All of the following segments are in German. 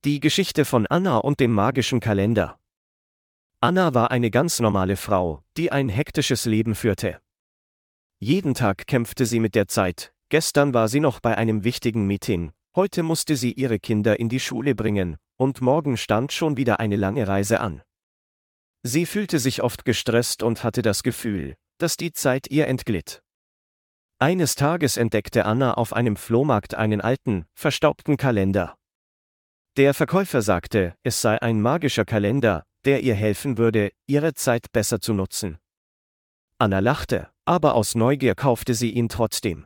Die Geschichte von Anna und dem magischen Kalender. Anna war eine ganz normale Frau, die ein hektisches Leben führte. Jeden Tag kämpfte sie mit der Zeit. Gestern war sie noch bei einem wichtigen Meeting, heute musste sie ihre Kinder in die Schule bringen, und morgen stand schon wieder eine lange Reise an. Sie fühlte sich oft gestresst und hatte das Gefühl, dass die Zeit ihr entglitt. Eines Tages entdeckte Anna auf einem Flohmarkt einen alten, verstaubten Kalender. Der Verkäufer sagte, es sei ein magischer Kalender, der ihr helfen würde, ihre Zeit besser zu nutzen. Anna lachte, aber aus Neugier kaufte sie ihn trotzdem.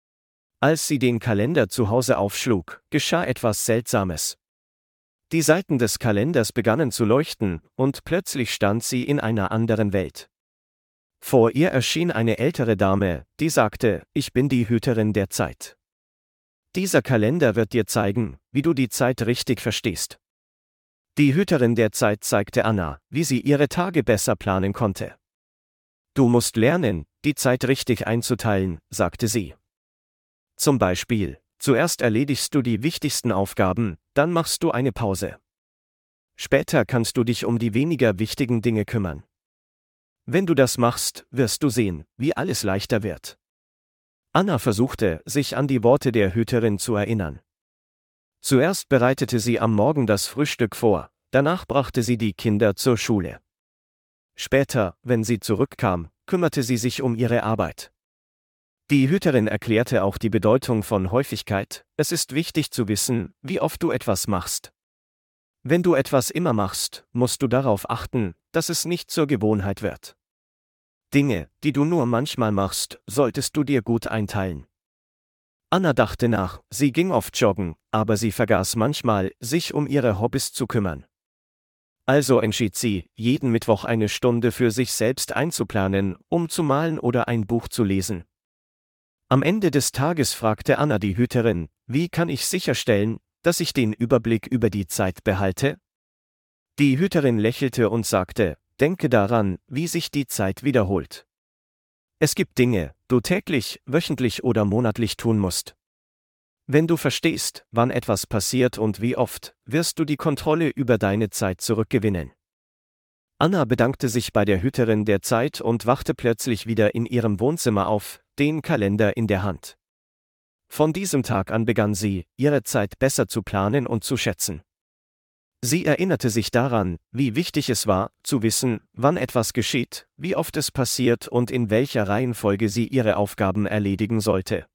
Als sie den Kalender zu Hause aufschlug, geschah etwas Seltsames. Die Seiten des Kalenders begannen zu leuchten, und plötzlich stand sie in einer anderen Welt. Vor ihr erschien eine ältere Dame, die sagte, ich bin die Hüterin der Zeit. Dieser Kalender wird dir zeigen, wie du die Zeit richtig verstehst. Die Hüterin der Zeit zeigte Anna, wie sie ihre Tage besser planen konnte. Du musst lernen, die Zeit richtig einzuteilen, sagte sie. Zum Beispiel, zuerst erledigst du die wichtigsten Aufgaben, dann machst du eine Pause. Später kannst du dich um die weniger wichtigen Dinge kümmern. Wenn du das machst, wirst du sehen, wie alles leichter wird. Anna versuchte, sich an die Worte der Hüterin zu erinnern. Zuerst bereitete sie am Morgen das Frühstück vor, danach brachte sie die Kinder zur Schule. Später, wenn sie zurückkam, kümmerte sie sich um ihre Arbeit. Die Hüterin erklärte auch die Bedeutung von Häufigkeit, es ist wichtig zu wissen, wie oft du etwas machst. Wenn du etwas immer machst, musst du darauf achten, dass es nicht zur Gewohnheit wird. Dinge, die du nur manchmal machst, solltest du dir gut einteilen. Anna dachte nach, sie ging oft joggen, aber sie vergaß manchmal, sich um ihre Hobbys zu kümmern. Also entschied sie, jeden Mittwoch eine Stunde für sich selbst einzuplanen, um zu malen oder ein Buch zu lesen. Am Ende des Tages fragte Anna die Hüterin, wie kann ich sicherstellen, dass ich den Überblick über die Zeit behalte? Die Hüterin lächelte und sagte, denke daran, wie sich die Zeit wiederholt. Es gibt Dinge, die du täglich, wöchentlich oder monatlich tun musst. Wenn du verstehst, wann etwas passiert und wie oft, wirst du die Kontrolle über deine Zeit zurückgewinnen. Anna bedankte sich bei der Hüterin der Zeit und wachte plötzlich wieder in ihrem Wohnzimmer auf, den Kalender in der Hand. Von diesem Tag an begann sie, ihre Zeit besser zu planen und zu schätzen. Sie erinnerte sich daran, wie wichtig es war, zu wissen, wann etwas geschieht, wie oft es passiert und in welcher Reihenfolge sie ihre Aufgaben erledigen sollte.